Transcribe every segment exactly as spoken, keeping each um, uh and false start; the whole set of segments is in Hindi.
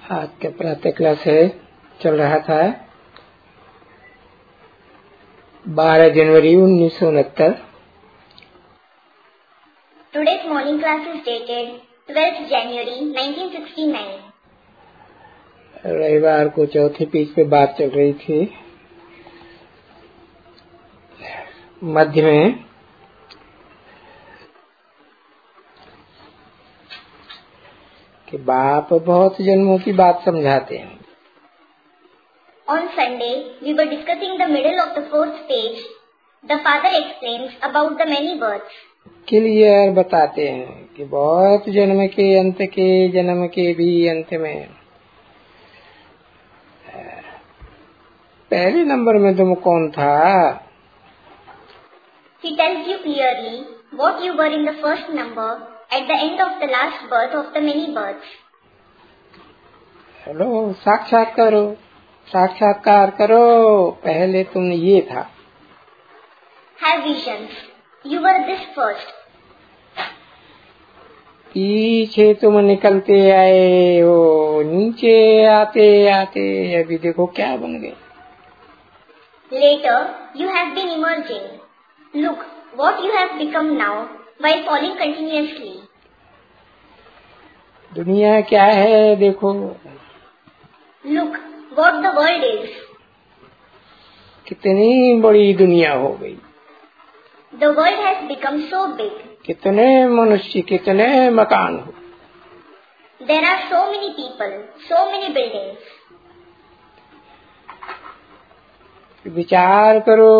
आज का प्रातः क्लास है चल रहा था बारह जनवरी उन्नीस सौ उनहत्तर। Today's morning class is dated twelfth January nineteen sixty-nine. रविवार को चौथे पेज पे बात चल रही थी। मध्य में कि बाप बहुत जन्मों की बात समझाते हैं। On Sunday, we were discussing the middle of the fourth page. The father explains about the many births. Clear बताते हैं कि बहुत जन्म के अंत के जन्म के भी अंत में पहले नंबर में तुम कौन था? He tells you clearly what you were in the first number at the end of the last birth of the many births. Hello, साक्षात करो, साक्षात्कार करो। पहले तुम ये था। Have visions. You were this first. पीछे तुम निकलते आए हो, नीचे आते आते अभी देखो क्या बन गए। Later, you have been emerging. Look what you have become now while falling continuously. दुनिया क्या है देखो। Look what the world is. कितनी बड़ी दुनिया हो गई। The world has become so big. कितने मनुष्य, कितने मकान हो। There are so many people, so many buildings. विचार करो,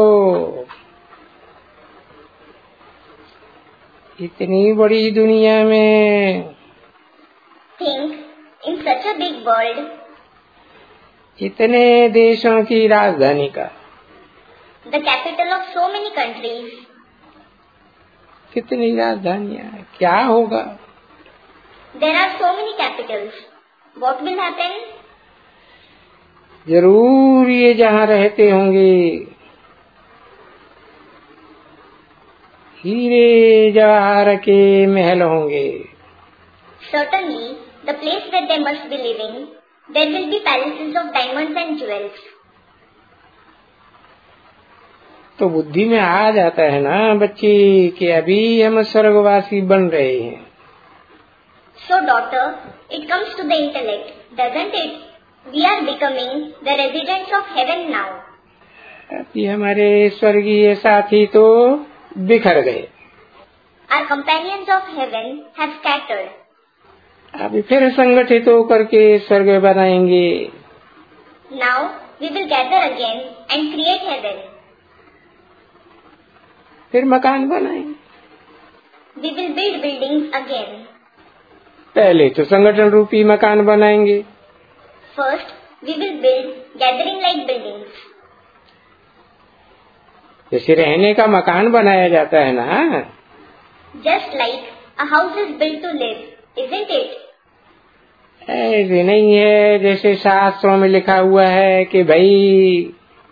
इतनी बड़ी दुनिया में, Think, in such a big world, इतने देशों की राजधानी का, the capital of so many countries, कितनी राजधानियां, क्या होगा? there are so many capitals. What will happen? जरूर ये जहाँ रहते होंगे हीरे जवाहर के महल होंगे। Certainly, the place where they must be living, there will be palaces of diamonds and jewels. तो बुद्धि में आ जाता है ना बच्चे कि अभी हम स्वर्गवासी बन रहे हैं। So daughter, it comes to the intellect, doesn't it? We are becoming the residents of heaven now. अभी हमारे स्वर्गीय साथी तो बिखर गए। Our companions of heaven have scattered. अभी फिर संगठित होकर के स्वर्ग बनाएंगे। Now we will gather again and create heaven. फिर मकान बनाएंगे। We will build buildings again. पहले तो संगठन रूपी मकान बनाएंगे। First, we will build gathering like buildings. जैसे रहने का मकान बनाया जाता है ना, Just like a house is built to live, isn't it? ऐसे नहीं है जैसे शास्त्रों में लिखा हुआ है कि भाई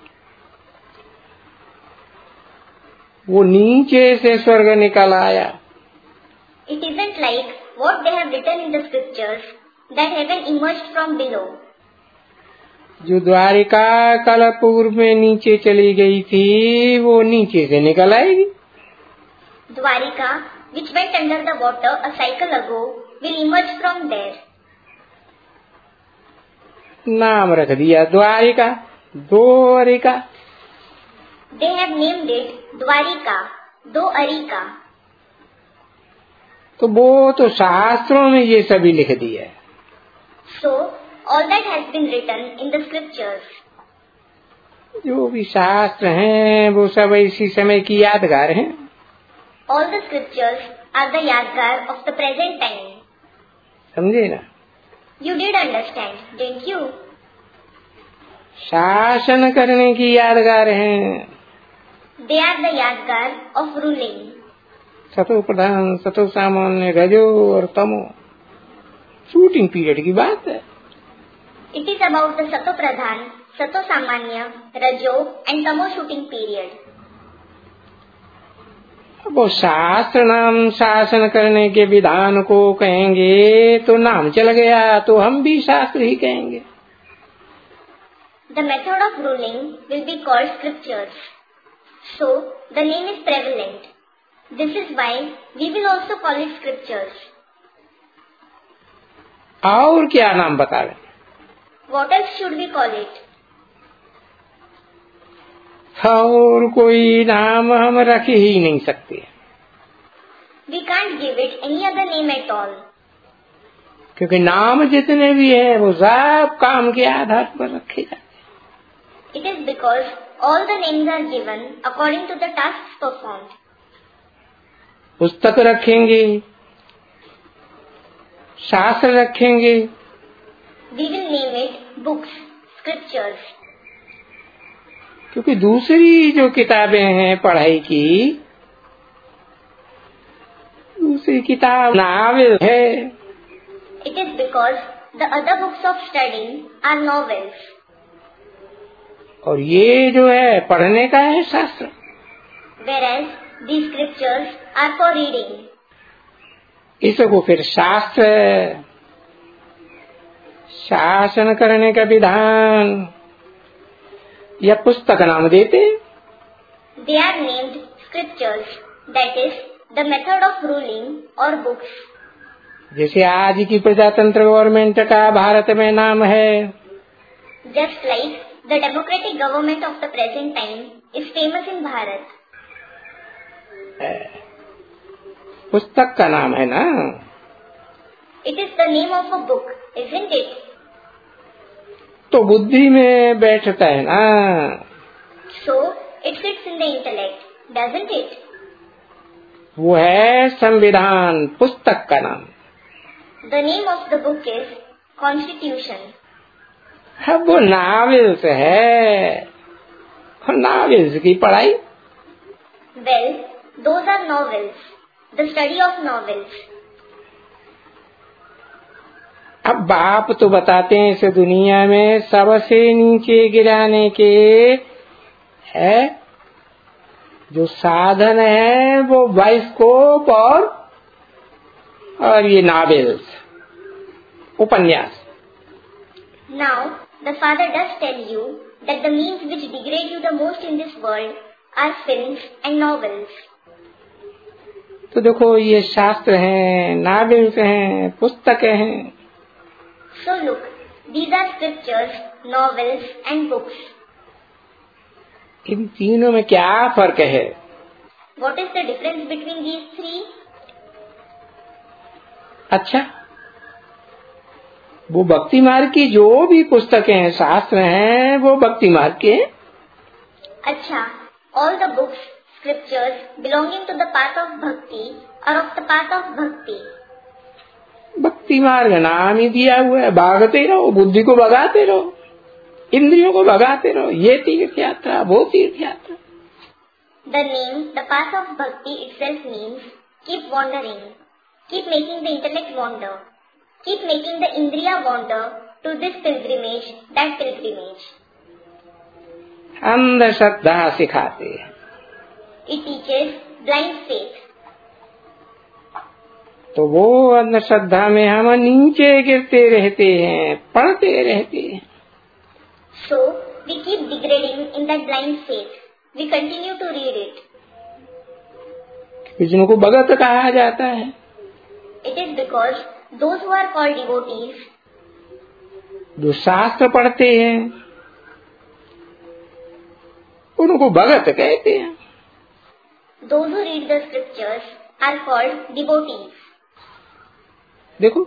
वो नीचे से स्वर्ग निकल आया। It isn't like what they have written in the scriptures that heaven emerged from below. जो द्वारिका कल पूर्व में नीचे चली गई थी वो नीचे से निकल आएगी। Dwarika, which went under the water a cycle ago, will emerge from there. नाम रख दिया Dwarika, Dwarika. They have named it Dwarika, दो अरिका। तो वो तो शास्त्रों में ये सभी लिख दिया है। So all that has been written in the scriptures. जो भी शास्त्र हैं वो सब इसी समय की यादगार हैं। All the scriptures are the yadgar of the present time. समझे ना? You did understand, didn't you? शासन करने की यादगार हैं। They are the yadgar of ruling. सतो प्रधान, सतो सामान्य, रजो और तमो, शूटिंग पीरियड की बात है। It is about the Sato Pradhan, Sato Samanya, Rajo and Tamo shooting period. वो शास्त्र नाम शासन करने के विधान को कहेंगे तो नाम चल गया, तो हम भी शास्त्र ही कहेंगे। The method of ruling will be called scriptures. So the name is prevalent. This is why we will also call it scriptures. और क्या नाम बता रहे? What else should we call it? और कोई नाम हम रख ही नहीं सकते। We can't give it any other name at all. क्योंकि नाम जितने भी है वो सब काम के आधार पर रखे जाते हैं। It is because all the names are given according to the tasks performed. पुस्तक रखेंगे, शास्त्र रखेंगे, We will name it books, scriptures. क्योंकि दूसरी जो किताबें हैं पढ़ाई की, दूसरी किताब नावल है। It is because the other books of studying are novels. और ये जो है पढ़ने का है शास्त्र। Whereas these scriptures are for reading. इसको फिर शास्त्र शासन करने का विधान या पुस्तक नाम देते। They are named scriptures, that is the method of ruling or books. जैसे आज की प्रजातंत्र गवर्नमेंट का भारत में नाम है, Just like the democratic government of the present time is famous in Bharat. पुस्तक का नाम है ना। It is the name of a book, isn't it? तो बुद्धि में बैठता है ना। So it sits in the intellect, doesn't it? वो है संविधान, पुस्तक का नाम। The name of the book is Constitution. अब वो नावेल्स है, नावेल्स की पढ़ाई। Well, those are novels, the study of novels. अब बाप तो बताते हैं इस दुनिया में सबसे नीचे गिराने के है जो साधन है वो बाइस्कोप और और ये नावेल्स, उपन्यास। Now, the Father does tell you that the means which degrade you the most in this world are films and novels. तो देखो ये शास्त्र हैं, नावेल्स हैं, पुस्तकें हैं। So look, these are scriptures, novels and books. इन तीनों में क्या फर्क है? What is the difference between these three? अच्छा, वो भक्ति मार्ग की जो भी पुस्तकें हैं, शास्त्र हैं, वो भक्ति मार्ग के हैं। अच्छा, all the books, scriptures belonging to the path of bhakti are of the path of bhakti. भक्ति मार्ग नाम ही दिया हुआ है, भागते रहो, बुद्धि को भगाते रहो, इंद्रियों को भगाते रहो, ये तीर्थ यात्रा, वो तीर्थ यात्रा। The name, the path of bhakti itself means keep wandering, keep making the intellect wander, keep making the indriya wander to this pilgrimage, that pilgrimage. अंधश्रद्धा सिखाते हैं। It teaches blind faith. तो वो अंधश्रद्धा में हम नीचे गिरते रहते हैं, पढ़ते रहते हैं। So we keep degrading in that blind faith. We continue to read it. जिनको भगत कहा जाता है। It is because those who are called devotees, जो शास्त्र पढ़ते हैं, उनको भगत कहते हैं। those who read the scriptures are called devotees. देखो,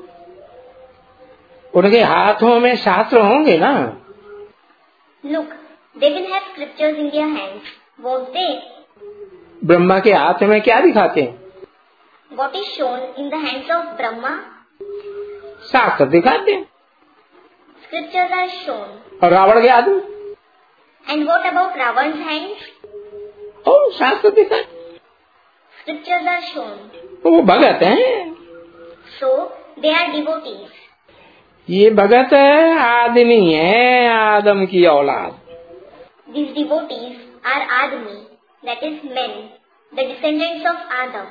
उनके हाथों में शास्त्र होंगे ना। Look, they will have scriptures in their hands, won't they? Brahma के हाथ में क्या दिखाते हैं? What is shown in the hands of Brahma? शास्त्र दिखाते हैं। Scriptures are shown. और रावण के हाथ में? And what about Ravan's hands? और शास्त्र दिखाते हैं। Scriptures are shown. तो वो भगत हैं। So they are devotees. ये भगत आदमी है, आदम की औलाद। These devotees are Admi, that is men, the descendants of Adam.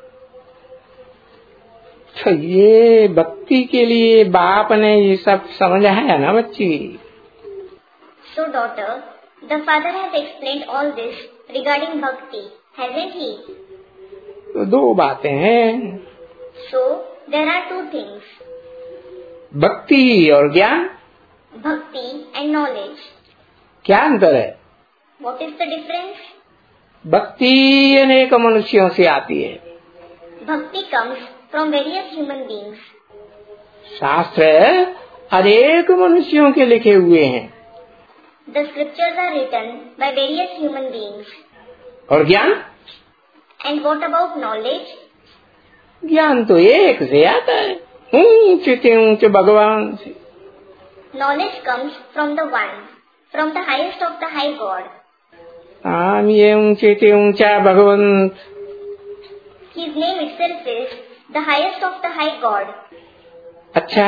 तो ये भक्ति के लिए बाप ने ये सब समझाया ना बच्ची। So daughter, the father has explained all this regarding bhakti, hasn't he? तो दो बातें हैं। So there are two things. भक्ति और ज्ञान। Bhakti and knowledge. क्या अंतर है? What is the difference? भक्ति अनेक मनुष्यों से आती है। Bhakti comes from various human beings. शास्त्र अनेक मनुष्यों के लिखे हुए हैं। The scriptures are written by various human beings. और ज्ञान? And what about knowledge? ज्ञान तो एक से आता है, ऊंचे से ऊंचे भगवान से। Knowledge comes from the one, from the highest of the high God. आम ये ऊंचे से ऊंचा भगवंत। His name itself is the highest of the high God. अच्छा,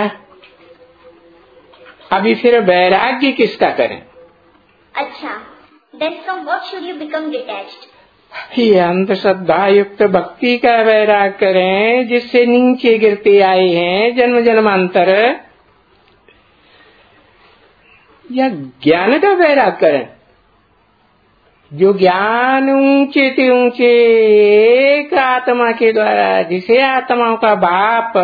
अभी फिर वैराग्य किसका करें? अच्छा, then from what should you become detached? ये अंधश्रद्धा युक्त भक्ति का वैराग करें, जिससे नीचे गिरते आए हैं जन्म जन्मांतर, या ज्ञान का वैराग करें, जो ज्ञान ऊंचे से ऊंचे एक आत्मा के द्वारा, जिसे आत्माओं का बाप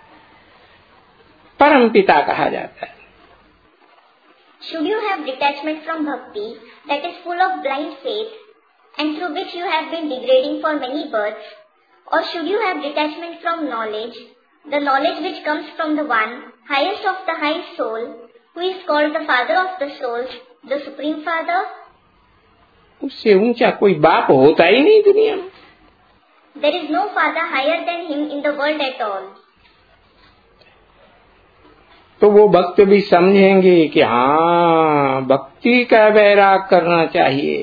परम पिता कहा जाता है। Should you have detachment from bhakti that is full of blind faith and through which you have been degrading for many births, or should you have detachment from knowledge, the knowledge which comes from the one, highest of the high soul, who is called the father of the souls, the supreme father? उससे ऊंचा कोई बाप होता ही नहीं दुनिया में। There is no father higher than him in the world at all. तो वो भक्त भी समझेंगे कि हाँ, भक्ति का वैराग करना चाहिए,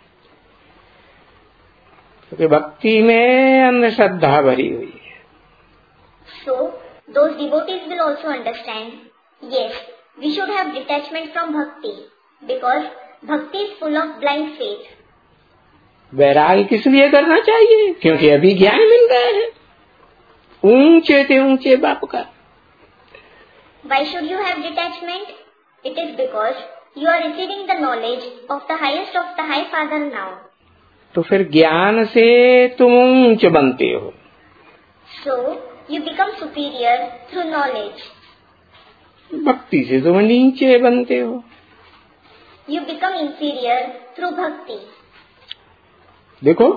क्योंकि भक्ति में अंधश्रद्धा भरी हुई है। So those devotees will also understand, yes, we should have detachment from bhakti because bhakti is full of blind faith. वैराग किस लिए करना चाहिए? क्योंकि अभी ज्ञान मिल रहा है ऊंचे से ऊंचे बाप का। Why should you have detachment? It is because you are receiving the knowledge of the highest of the high father now. तो फिर ज्ञान से तुम ऊंच बनते हो। So you become superior through knowledge. भक्ति से तुम नीचे बनते हो। You become inferior through bhakti. देखो,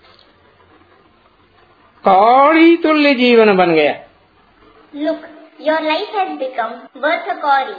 कौड़ी तुल्य जीवन बन गया। Look, your life has become worth a kauri.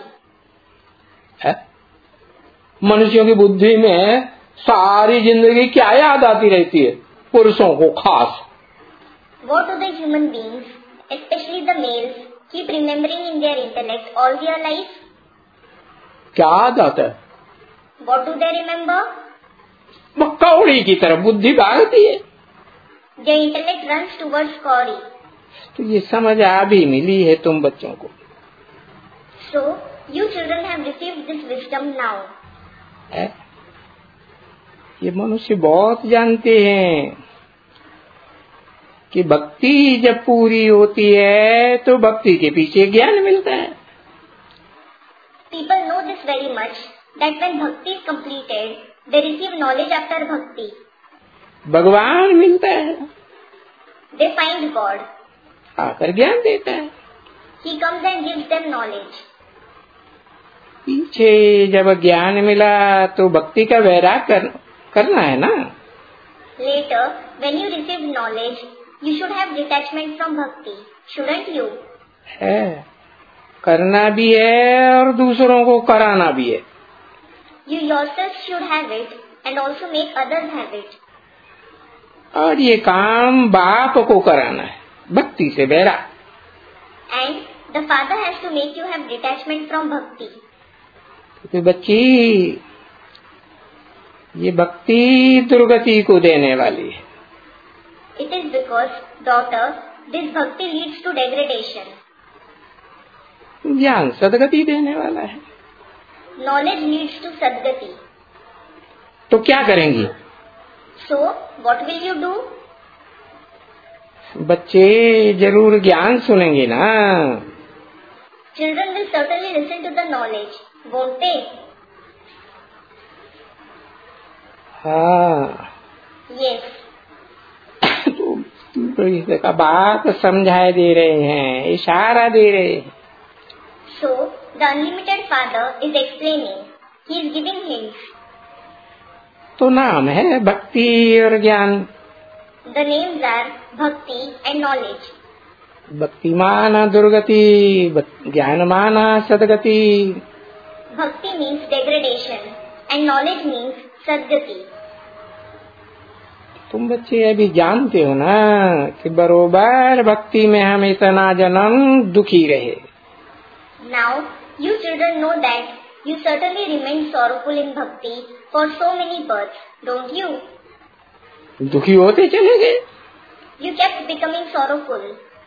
मनुष्यों की बुद्धि में सारी जिंदगी क्या याद आती रहती है? पुरुषों को खास। What do the human beings, especially the males, keep remembering in their intellect all their life? क्या याद आता है? What do they remember? कौड़ी की तरफ बुद्धि भागती है। Their intellect runs towards kauri. तो ये समझ आ भी मिली है तुम बच्चों को। So you children have received this wisdom now. है? ये मनुष्य बहुत जानते हैं कि भक्ति जब पूरी होती है तो भक्ति के पीछे ज्ञान मिलता है। People know this very much that when bhakti is completed, they receive knowledge after bhakti. भगवान मिलता है। They find God. आकर ज्ञान देता है। He comes and gives them knowledge. पीछे जब ज्ञान मिला तो भक्ति का वैराग कर, करना है ना। Later, when you receive knowledge, you should have detachment from bhakti, shouldn't you? है, करना भी है और दूसरों को कराना भी है। You yourself should have it and also make others have it. और ये काम बाप को कराना है, भक्ति से वैराग। And the father has to make you have detachment from bhakti. तो बच्ची, ये भक्ति दुर्गति को देने वाली है। It is because, daughter, this bhakti leads to degradation. ज्ञान सदगति देने वाला है। Knowledge leads to sadgati. तो क्या करेंगी? So, what will you do? बच्चे जरूर ज्ञान सुनेंगे ना. Children will certainly listen to the knowledge, won't they? हाँ. Yes. तो इसका बात समझाए दे रहे हैं, इशारा दे रहे हैं. So, the Unlimited Father is explaining. He is giving hints. तो नाम है भक्ति और ज्ञान. The names are Bhakti and knowledge. भक्ति माना दुर्गति, ज्ञान माना सदगति. Bhakti means degradation and knowledge means sadgati. तुम बच्चे अभी जानते हो ना कि बरोबर भक्ति में हम इतना जन्म दुखी रहे. Now, you children know that you certainly remained sorrowful in bhakti for so many births, don't you? दुखी होते चले गए. You kept becoming sorrowful.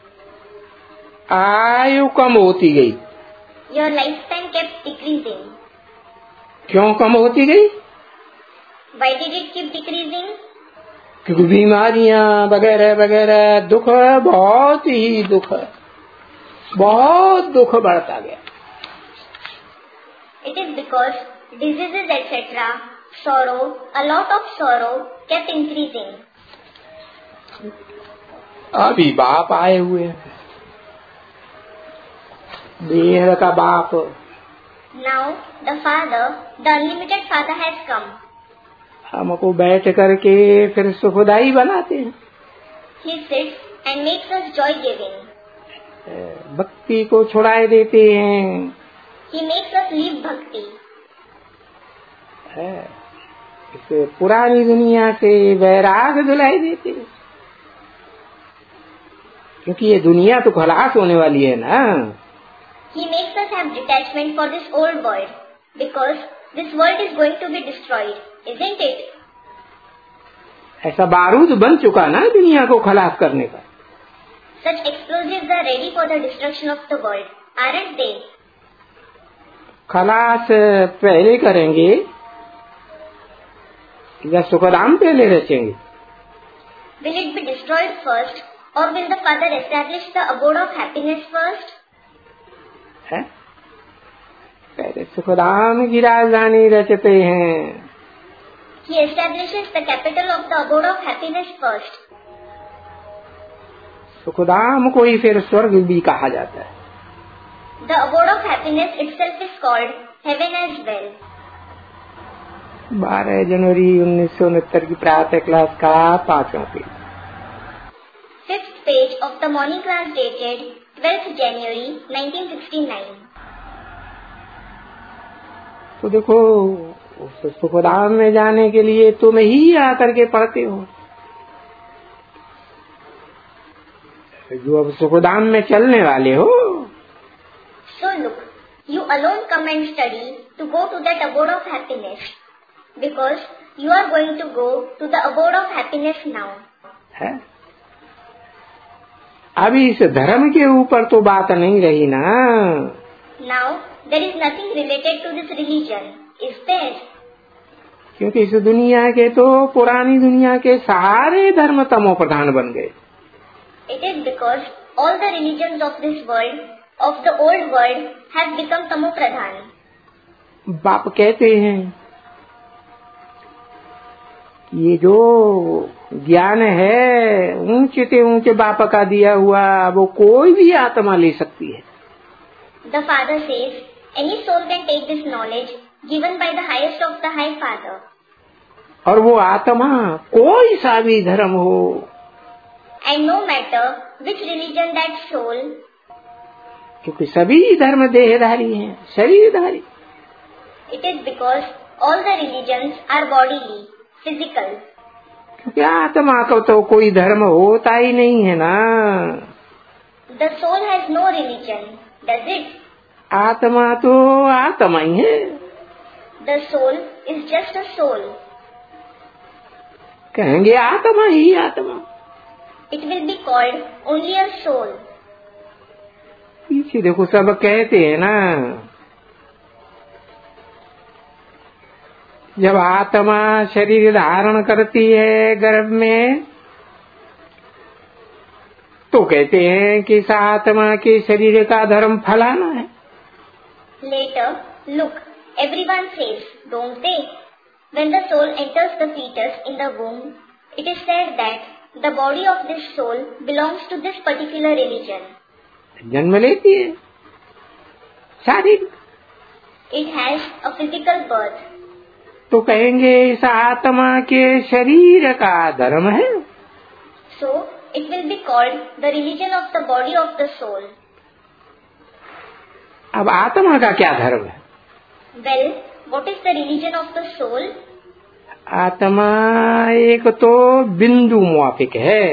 आयु कम होती गई. Your lifespan kept decreasing. क्यों कम होती गई? Why did it keep decreasing? क्योंकि बीमारियां वगैरह वगैरह दुख, बहुत ही दुख, बहुत दुख बढ़ता गया. It is because diseases et cetera, sorrow, a lot of sorrow kept increasing. अभी बाप आए हुए हैं, देह का बाप. Now the Father, the Unlimited Father has come. हमको बैठ करके फिर सुखदाई बनाते हैं. He sits and makes us joy giving. भक्ति को छुड़ाए देते हैं. He makes us leave bhakti. इस पुरानी दुनिया से वैराग दिलाई देते हैं, क्योंकि ये दुनिया तो खलास होने वाली है ना. He makes us have detachment for this old world, because this world is going to be destroyed, isn't it? ऐसा बारूद बन चुका ना दुनिया को खलास करने का. Such explosives are ready for the destruction of the world, aren't they? खलास पहले करेंगे या सुखधाम पहले रचेंगे? Will it be destroyed first, or will the Father establish the abode of happiness first? है? पहले सुखधाम की राजधानी रचते हैं. He establishes the capital of the abode of happiness first. Sukhdham को ही फिर स्वर्ग भी कहा जाता है. The abode of happiness itself is called heaven as well. बारह जनवरी उन्नीस सौ उनहत्तर की प्रातः क्लास का पांचवा page. Fifth page of the morning class dated twelfth January nineteen sixty-nine. तो देखो, उस सुखधाम में जाने के लिए तुम ही आकर के पढ़ते हो. जो अब सुखधाम में चलने वाले हो. So look, you alone come and study to go to that abode of happiness, because you are going to go to the abode of happiness now. है? अभी इस धर्म के ऊपर तो बात नहीं रही ना. Now there is nothing related to this religion, is there? क्योंकि इस दुनिया के तो पुरानी दुनिया के सारे धर्म तमो प्रधान बन गए. It is because all the religions of this world, of the old world, have become tamo pradhan. बाप कहते हैं ये जो ज्ञान है ऊंचे से ऊंचे बाप का दिया हुआ, वो कोई भी आत्मा ले सकती है. The Father says, any soul can take this knowledge given by the highest of the High Father. और वो आत्मा कोई सा भी धर्म हो. And no matter which religion that soul, क्योंकि सभी धर्म देहधारी हैं, शरीरधारी. It is because all the religions are bodily, physical. क्योंकि आत्मा का तो कोई धर्म होता ही नहीं है ना. The soul has no religion, does it? आत्मा तो आत्मा ही है. The soul is just a soul. कहेंगे आत्मा ही आत्मा. It will be called only a soul. पीछे देखो सब कहते हैं ना जब आत्मा शरीर धारण करती है गर्भ में, तो कहते हैं कि इस आत्मा के शरीर का धर्म फलाना है। Later, look, everyone says, don't they? When the soul enters the fetus in the womb, it is said that the body of this soul belongs to this particular religion. जन्म लेती है शारीरिक, It has a physical birth. तो कहेंगे इस आत्मा के शरीर का धर्म है। So, it will be called the religion of the body of the soul. अब आत्मा का क्या धर्म है? Well, what is the religion of the soul? आत्मा एक तो बिंदु मुआफिक है,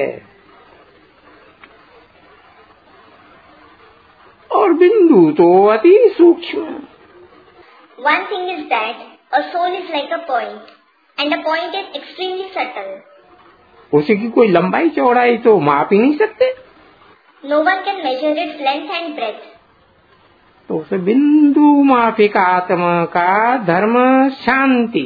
और बिंदु तो अति सूक्ष्म। One thing is that a soul is like a point, and a point is extremely subtle. उसकी कोई लंबाई चौड़ाई तो माप ही नहीं सकते। No one can measure its length and breadth. तो उस बिंदु माफिक आत्मा का धर्म शांति,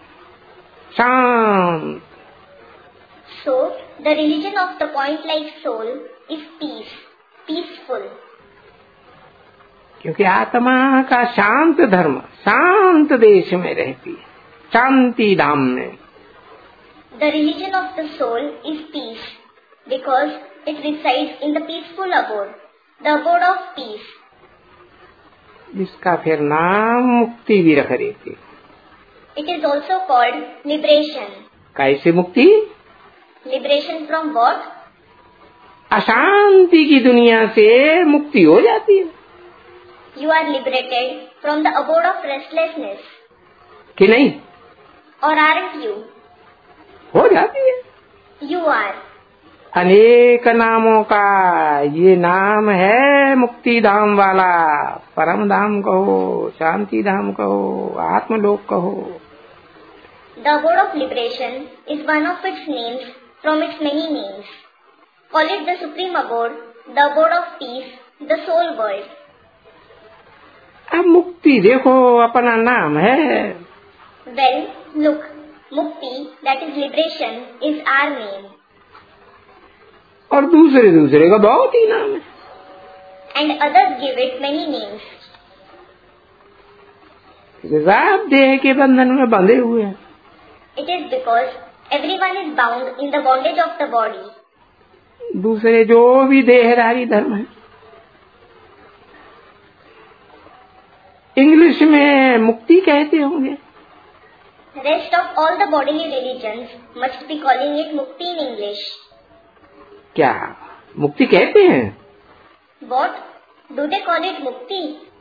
शांत। So, the religion of the point-like soul is peace, peaceful. क्योंकि आत्मा का शांत धर्म शांत देश में रहती है, शांति धाम में। The religion of the soul is peace, because it resides in the peaceful abode, the abode of peace. जिसका फिर नाम मुक्ति भी रख देते। It is also called liberation. कैसे मुक्ति? Liberation from what? अशांति की दुनिया से मुक्ति हो जाती है। You are liberated from the abode of restlessness. कि नहीं? Or aren't you? हो जाती है। You are. अनेक नामों का ये नाम है मुक्ति धाम वाला। परम धाम कहो, शांति धाम कहो, आत्मलोक कहो। The abode of liberation is one of its names from its many names. Call it the supreme abode, the abode of peace, the soul world. अब मुक्ति देखो अपना नाम है। Well, look, Mukti, that is liberation, is our name. और दूसरे दूसरे का बहुत ही नाम है। And others give it many names. आप देह के बंधन में बंधे हुए हैं। It is because everyone is bound in the bondage of the body. दूसरे जो भी देहधारी धर्म है, इंग्लिश में मुक्ति कहते होंगे। Rest of all the bodily religions must be calling it Mukti in English. क्या मुक्ति कहते हैं? What? Do they call it Mukti?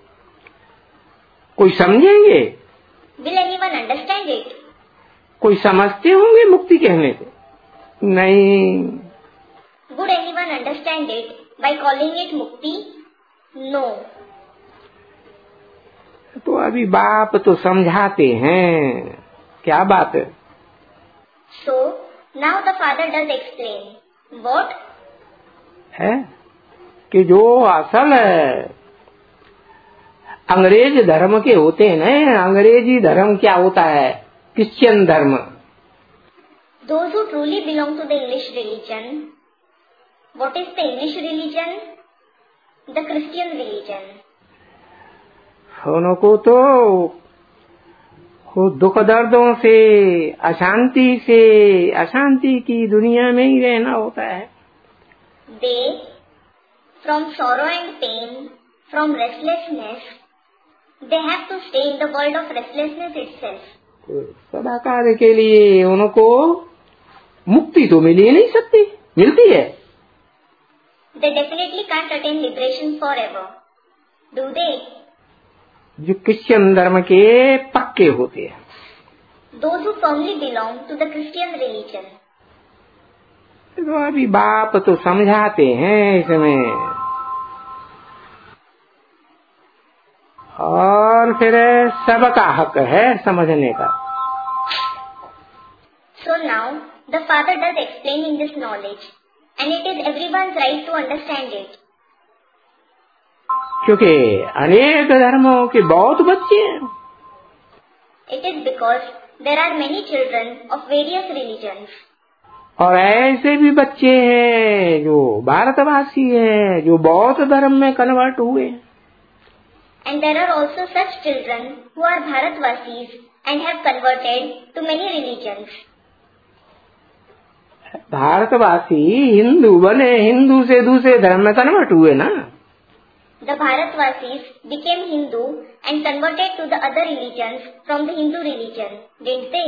कोई समझेंगे? Will anyone understand it? कोई समझते होंगे मुक्ति कहने को? नहीं। Would anyone understand it by calling it Mukti? No. तो अभी बाप तो समझाते हैं। क्या बात है? So, now the father does explain. What? है कि जो असल अंग्रेज धर्म के होते हैं ना, अंग्रेजी धर्म क्या होता है? क्रिश्चियन धर्म। Those who truly belong to the English religion. What is the English religion? The Christian religion. उनको तो दुख दर्दों से, अशांति से, अशांति की दुनिया में ही रहना होता है। They, from sorrow and pain, from restlessness, they have to stay in the world of restlessness itself. सदाकाल के लिए उनको मुक्ति तो मिल ही नहीं सकती, मिलती है? They definitely can't attain liberation forever. Do they? जो क्रिश्चियन धर्म के पक्के होते हैं। Those who firmly belong to the Christian religion. तो अभी बाप तो समझाते हैं इसमें, और फिर सबका हक है समझने का। So now the father does explain in this knowledge, and it is everyone's right to understand it. क्योंकि अनेक धर्मों के बहुत बच्चे हैं। It is because there are many children of various religions. और ऐसे भी बच्चे हैं जो भारतवासी हैं, जो बौद्ध धर्म में कन्वर्ट हुए। And there are also such children who are Bharatvasis and have converted to many religions. भारतवासी हिंदू बने, हिंदू से दूसरे धर्म में कन्वर्ट हुए ना। The Bharatvasis became Hindu and converted to the other religions from the Hindu religion, didn't they?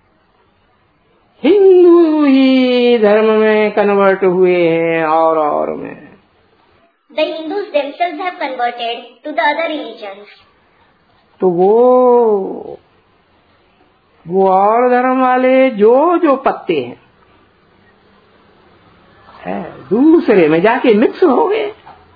Hindu ही धर्म में कन्वर्ट हुए हैं और और में। The Hindus themselves have converted to the other religions. तो वो वो और धर्म वाले जो जो पत्ते हैं है, दूसरे में जाके मिक्स हो गए।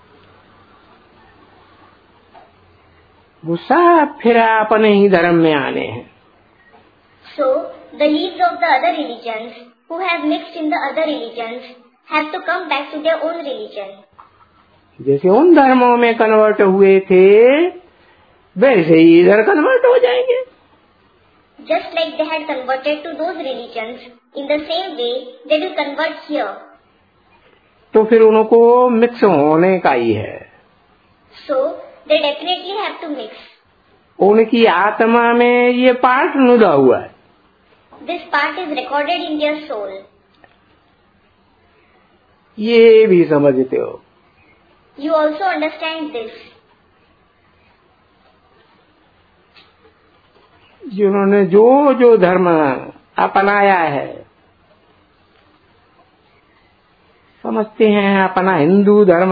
वो सब फिर अपने ही धर्म में आने हैं। So the leaves of the other religions who have mixed in the other religions have to come back to their own religion. जैसे उन धर्मों में कन्वर्ट हुए थे वैसे ही इधर कन्वर्ट हो जाएंगे। Just like they had converted to those religions, in the same way they will convert here. तो फिर उनको मिक्स होने का ही है। So they definitely have to mix. उनकी आत्मा में ये पार्ट नुदा हुआ है। This part is recorded in their soul. ये भी समझते हो? You also understand this. जिन्होंने जो जो धर्म अपनाया है, समझते हैं अपना हिंदू धर्म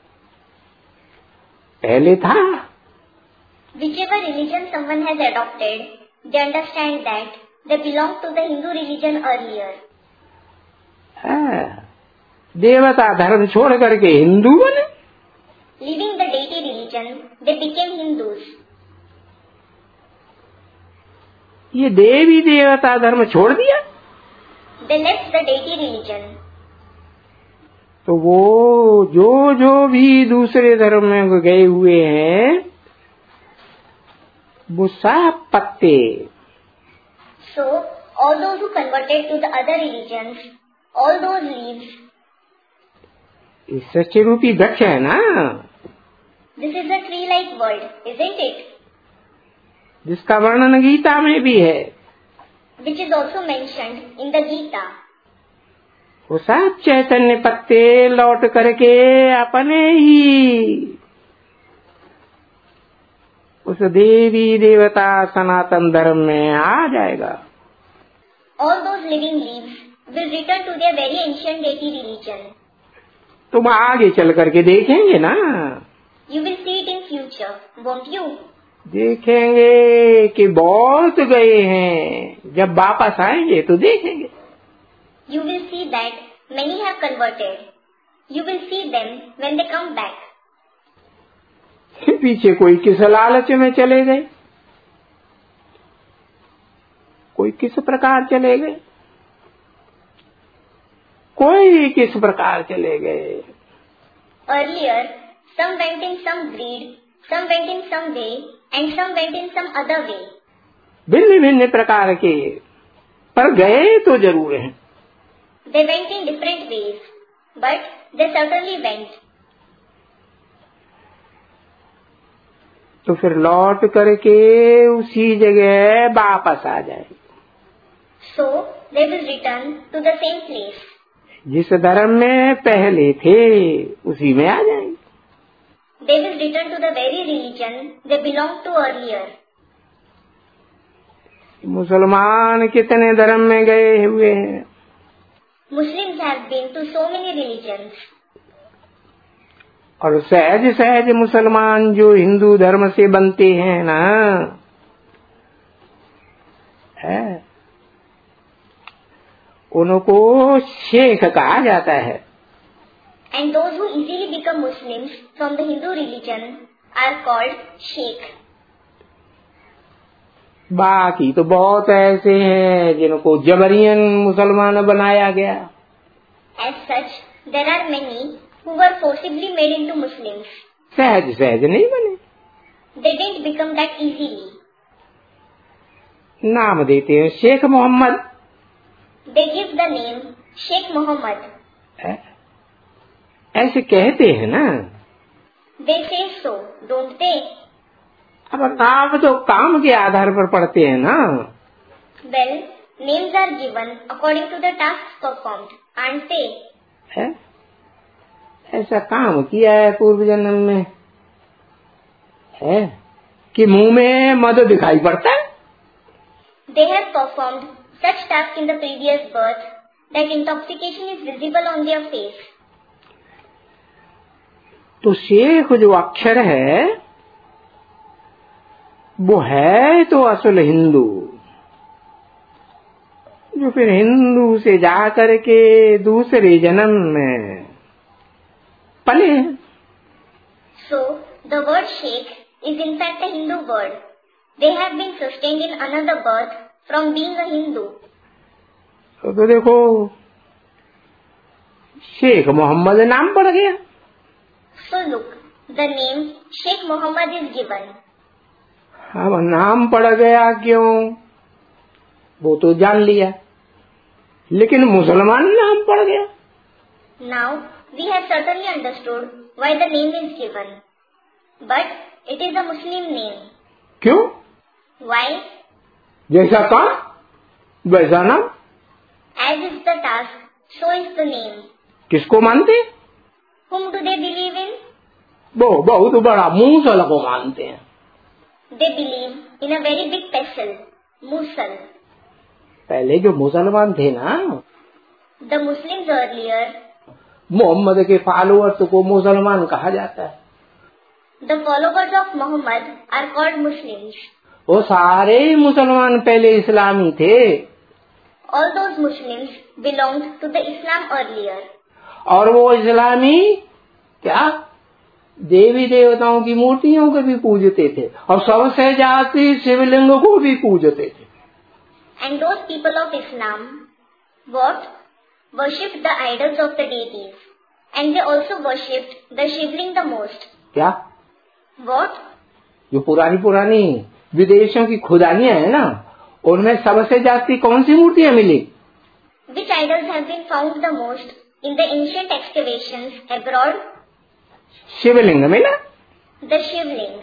पहले था। Whichever religion someone has adopted, they understand that they belong to the Hindu religion earlier. देवता धर्म छोड़ करके हिंदू बने। Leaving the deity religion, they became Hindus. ये देवी देवता धर्म छोड़ दिया। They left the deity religion. तो वो जो जो भी दूसरे धर्म में गए हुए हैं वो सब पत्ते। So all those who converted to the other religions, all those leaves. इस सच्चे रूपी वृक्ष है ना। This is a tree-like world, isn't it? जिसका वर्णन गीता में भी है। Which is also mentioned in the Gita. वो सब चैतन्य पत्ते लौट करके अपने ही उस देवी देवता सनातन धर्म में आ जाएगा। All those living leaves will return to their very ancient deity religion. तुम आगे चल करके देखेंगे ना। You will see it in future, won't you? देखेंगे कि बहुत गए हैं, जब वापस आएंगे तो देखेंगे। You will see that many have converted. You will see them when they come back. पीछे कोई किस लालच में चले गए, कोई किस प्रकार चले गए, कोई किस प्रकार चले गए। Earlier, some went in some greed, some went in some way, and some went in some other way. भिन्न भिन्न प्रकार के, पर गए तो जरूर हैं। They went in different ways, but they certainly went. तो फिर लौट करके उसी जगह वापस आ जाएंगे। So they will return to the same place. जिस धर्म में पहले थे उसी में आ जाएंगे। They will return to the very religion they belonged to earlier. मुसलमान कितने धर्म में गए हुए हैं। Muslims have been to so many religions. और सहज सहज मुसलमान जो हिंदू धर्म से बनते हैं ना, है उनको शेख कहा जाता है। And those who easily become Muslims from the Hindu religion are called Sheikh. बाकी तो बहुत ऐसे हैं जिनको जबरियन मुसलमान बनाया गया। As such, there are many who were forcibly made into Muslims. सहज सहज नहीं बने। They didn't become that easily. नाम देते हैं Sheikh Mohammad. They give the name Sheikh Muhammad. ऐसे कहते हैं ना। They say so, don't they? अब नाम तो काम के आधार पर पढ़ते हैं ना। Well, names are given according to the tasks performed, aren't they? है? ऐसा काम किया है पूर्व जन्म में है कि मुंह में मद दिखाई पड़ता है। They have performed such tasks in the previous birth that intoxication is visible on their face. तो शेख जो अक्षर है वो है तो असल हिंदू, जो फिर हिंदू से जा करके दूसरे जन्म में पले। So, the word Sheikh is in fact a Hindu word. They have been sustained in another birth from being a Hindu. तो देखो शेख मोहम्मद नाम पड़ गया। So look, the name Sheikh Muhammad is given. अब नाम पड़ गया क्यों, वो तो जान लिया, लेकिन मुसलमान नाम पड़ गया। Now we have certainly understood why the name is given, but it is a Muslim name. क्यों? Why? जैसा काम वैसा नाम। As is the task, so is the name. किसको मानते? Whom do they believe in? वो बहुत बड़ा मूसल को मानते हैं। They believe in a very big pestle, Musal. पहले जो मुसलमान थे ना, The Muslims earlier, मोहम्मद के फॉलोअर्स को मुसलमान कहा जाता है। the followers of Muhammad are called Muslims. वो सारे मुसलमान पहले इस्लामी थे। All those Muslims belonged to the Islam earlier. और वो इस्लामी क्या देवी देवताओं की मूर्तियों को भी पूजते थे और सबसे जाति शिवलिंग को भी पूजते थे। And those people of Islam, what? Worshipped the idols of the deities. And they also worshipped the Shivling the most. क्या? What? जो पुरानी पुरानी विदेशों की खुदानियां है ना, उनमें सबसे जाति कौन सी मूर्तियां मिली? Which idols have been found the most in the ancient excavations abroad? शिवलिंग मिला। The Shivling.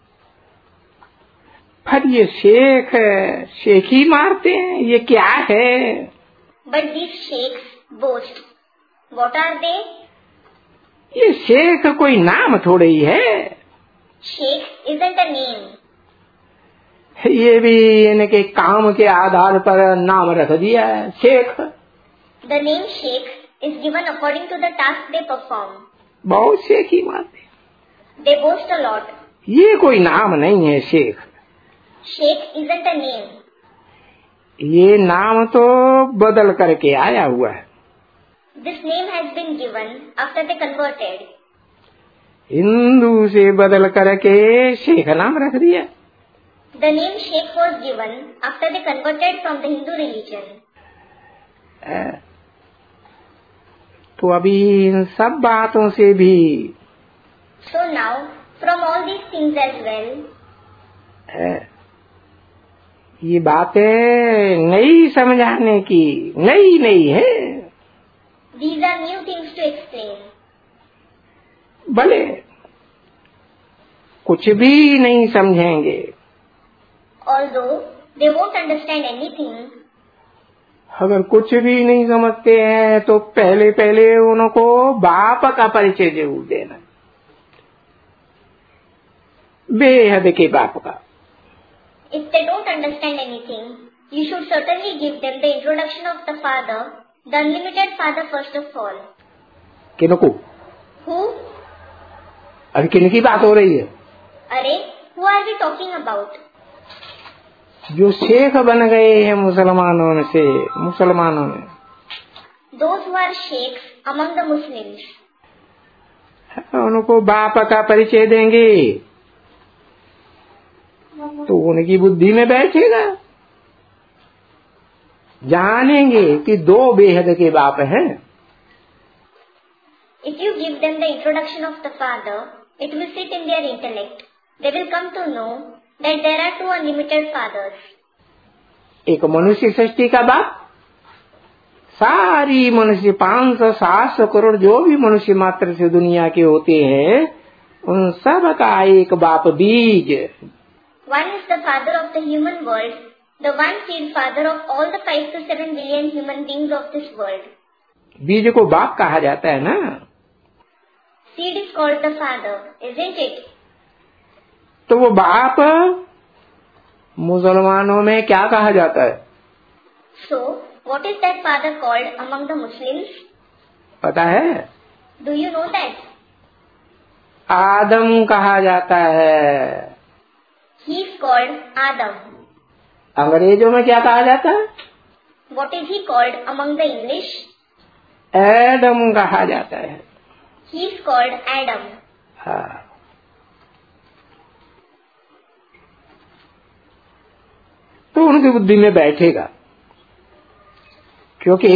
फिर ये शेख शेख ही मारते हैं, ये क्या है? But these sheikhs boast. What are they? ये शेख कोई नाम थोड़े ही है। Sheikh isn't a name. ये भी इनके काम के आधार पर नाम रख दिया है Sheikh. The name Sheikh is given according to the task they perform. बहुत शेख ही मारते हैं। They boast a lot. ये कोई नाम नहीं है Sheikh. Sheikh isn't a name. ये नाम तो बदल करके आया हुआ है। This name has been given after they converted. Hindu से बदल करके शेख नाम रख दिया। The name Sheikh was given after they converted from the Hindu religion. तो अभी इन सब बातों से भी So now, from all these things as well, ये बातें नई समझाने की नई नई है। these are new things to explain. भले कुछ भी नहीं समझेंगे, Although they won't understand anything, अगर कुछ भी नहीं समझते हैं तो पहले पहले उनको बाप का परिचय जरूर देना, बेहद के बाप का। if they don't understand anything, you should certainly give them the introduction of the Father, the unlimited Father first of all. किनको? Who? अभी किनकी बात हो रही है? अरे, who are we talking about? जो शेख बन गए हैं मुसलमानों से, मुसलमानों में। Those who are sheikhs among the Muslims. उनको बाप का परिचय देंगे तो उनकी बुद्धि में बैठेगा, जानेंगे कि दो बेहद के बाप हैं। If you give them the introduction of the Father, it will sit in their intellect. They will come to know that there are two unlimited fathers. एक मनुष्य सृष्टि का बाप, सारी मनुष्य पांच सौ सात सौ करोड़ जो भी मनुष्य मात्र से दुनिया के होते हैं उन सब का एक बाप बीज। One is the father of the human world, the one seed father of all the five to seven billion human beings of this world. बीज को बाप कहा जाता है ना। Seed is called the father, isn't it? तो वो बाप मुसलमानों में क्या कहा जाता है? So, what is that father called among the Muslims? पता है? Do you know that? आदम कहा जाता है। He is called Adam. अंग्रेजों में क्या कहा जाता है? What is he called among the English? Adam कहा जाता है। He is called Adam. हाँ। तो उनकी बुद्धि में बैठेगा, क्योंकि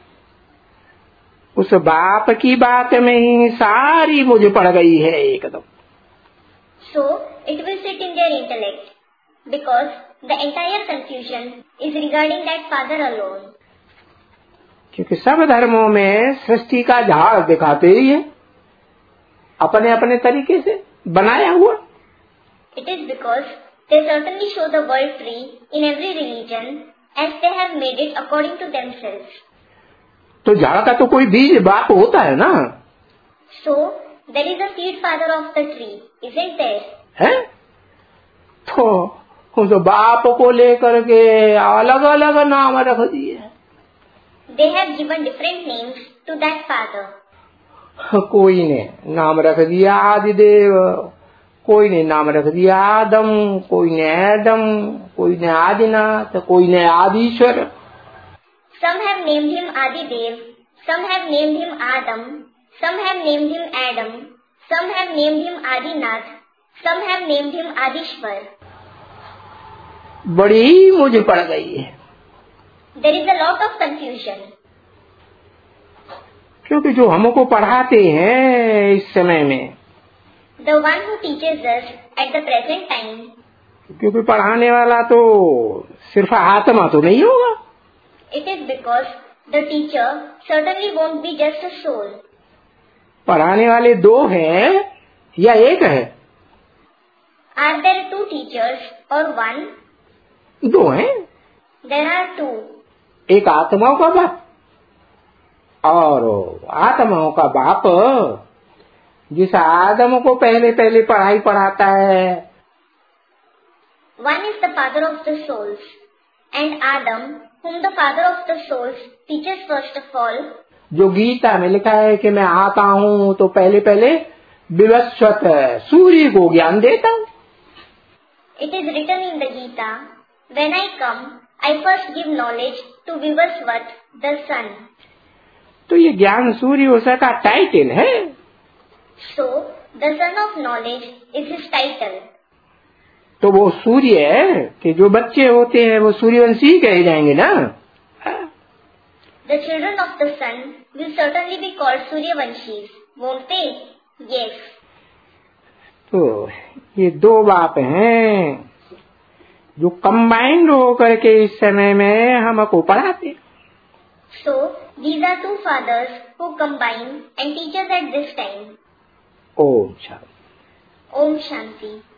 उस बाप की बात में ही सारी मुझे पड़ गई है एकदम। So it will sit in their intellect, because the entire confusion is regarding that father alone. क्योंकि सब धर्मों में सृष्टि का झाड़ दिखाते ही है, अपने अपने तरीके से बनाया हुआ। It is because they certainly show the world tree in every religion as they have made it according to themselves. तो झाड़ का तो कोई बीज बाप होता है ना। So there is a seed father of the tree, isn't there? है? तो उस बाप को लेकर के अलग अलग नाम रख दिए। They have given different names to that father. कोई ने नाम रख दिया आदिदेव, कोई ने नाम रख दिया आदम, कोई ने एडम, कोई ने आदिनाथ, कोई ने Adishwar. Some have named him Adidev, some have named him Adam, some have named him Adam, some have named him Adinath, some have named him Adishwar. बड़ी मुझे पड़ गई है। There is a lot of confusion. क्योंकि जो हमको पढ़ाते हैं इस समय में, The one who teaches us at the present time, क्योंकि पढ़ाने वाला तो सिर्फ आत्मा तो नहीं होगा। it is because the teacher certainly won't be just a soul. पढ़ाने वाले दो हैं या एक है? Are there two teachers or one? दो हैं। There are two. एक आत्माओं का बाप और आत्माओं का बाप जिस आदम को पहले पहले पढ़ाई पढ़ाता है। One is the father of the souls, and Adam, whom the father of the souls teaches first of all. जो गीता में लिखा है कि मैं आता हूँ तो पहले पहले विवस्वत सूर्य को ज्ञान देता हूँ। It is written in the Gita, when I come, I first give knowledge to Vivasvat, the sun. तो ये ज्ञान सूर्य उसका टाइटल है। So, the son of knowledge is his title. तो वो सूर्य है कि जो बच्चे होते हैं वो सूर्यवंशी कहे जाएंगे ना। The children of the sun will certainly be called Suryavanshis, won't they? Yes. तो ये दो बाप हैं जो कंबाइंड होकर के इस समय में हमको पढ़ाते। So, these are two fathers who combine and teach us at this time. Om Shanti. Om Shanti.